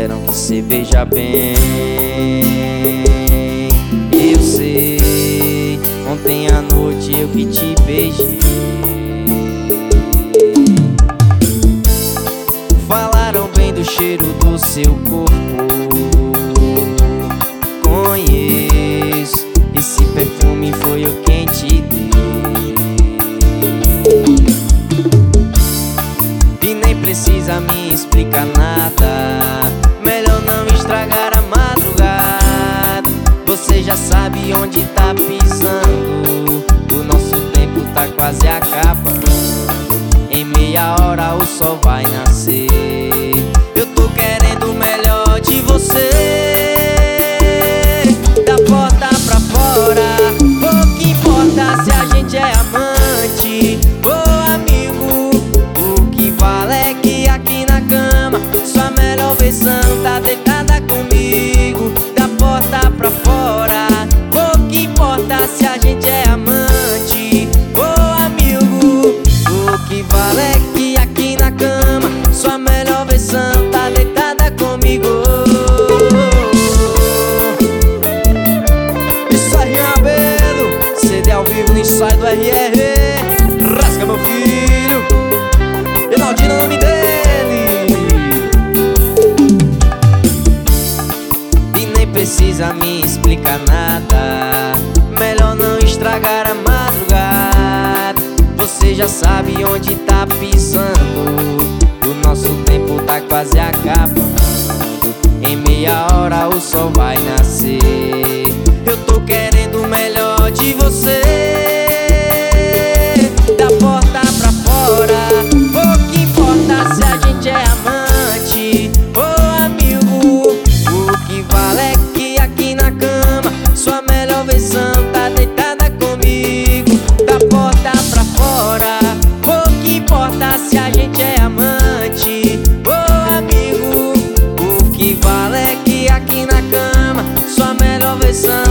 disseram que cê beija bem. Eu sei, ontem à noite eu que te beijei. Falaram bem do cheiro do seu corpo. Conheço, esse perfume foi eu quem te dei. E nem precisa me explicar nada, melhor não estragar a madrugada. Você já sabe onde tá pisando, o nosso tempo tá quase acabando. Em meia hora o sol vai nascer. Eu tô querendo o melhor de você, da porta pra fora. Pouco importa se a gente é amante ou amigo, o que vale é que aqui na cama sua melhor versão tá deitada comigo. Da porta pra fora. Pouco importa se a gente é amante ou amigo, o que vale é que aqui na cama sua melhor versão tá deitada comigo. Isso aí, Rabelo, CD ao vivo no ensaio do RR. Rasga, meu filho, Reinaldinho é o nome dele. E nem precisa me explicar nada, melhor não estragar a madrugada. Você já sabe onde tá pisando, o nosso tempo tá quase acabando. Em meia hora o sol vai nascer. Eu tô querendo o melhor de você, da porta pra fora. Pouco importa se a gente é amante ou amigo, o que vale é que aqui na cama sua melhor versão tá deitada comigo. Da porta pra fora. Pouco importa se a gente é amante ou amigo, o que vale é que aqui na cama sua melhor versão